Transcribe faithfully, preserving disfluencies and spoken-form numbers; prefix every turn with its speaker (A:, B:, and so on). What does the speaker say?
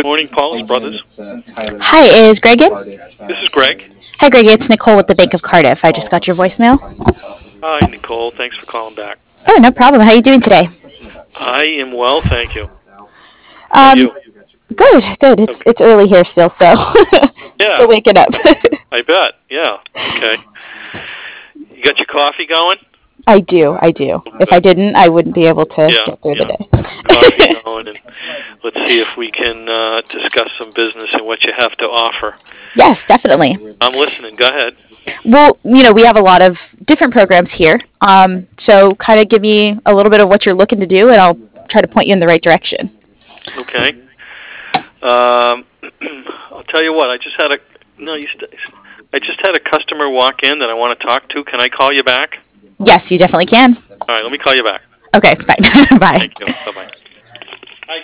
A: Morning, Paul's Brothers.
B: Hi, is Greg in?
A: This is Greg.
B: Hi, Greg. It's Nicole with the Bank of Cardiff. I just got your voicemail.
A: Hi, Nicole. Thanks for calling back.
B: Oh, no problem. How are you doing today?
A: I am well, thank you.
B: Um,
A: How are you?
B: Good, good. It's
A: Okay.
B: it's early here still, so
A: Yeah.
B: still waking up.
A: I bet. Yeah. Okay. You got your coffee going?
B: I do, I do. If I didn't, I wouldn't be able to
A: Yeah.
B: get through
A: Yeah.
B: the day.
A: Coffee going, and let's see if we can uh, discuss some business and what you have to offer.
B: Yes, definitely.
A: I'm listening. Go ahead.
B: Well, you know, we have a lot of different programs here. Um, so kind of give me a little bit of what you're looking to do, and I'll try to point you in the right direction.
A: Okay. Um, I'll tell you what. I just had a no. You. St- I just had a customer walk in that I want to talk to. Can I call you back?
B: Yes, you definitely can.
A: All right. Let me call you back.
B: Okay, bye. Bye.
A: Thank you. Bye bye.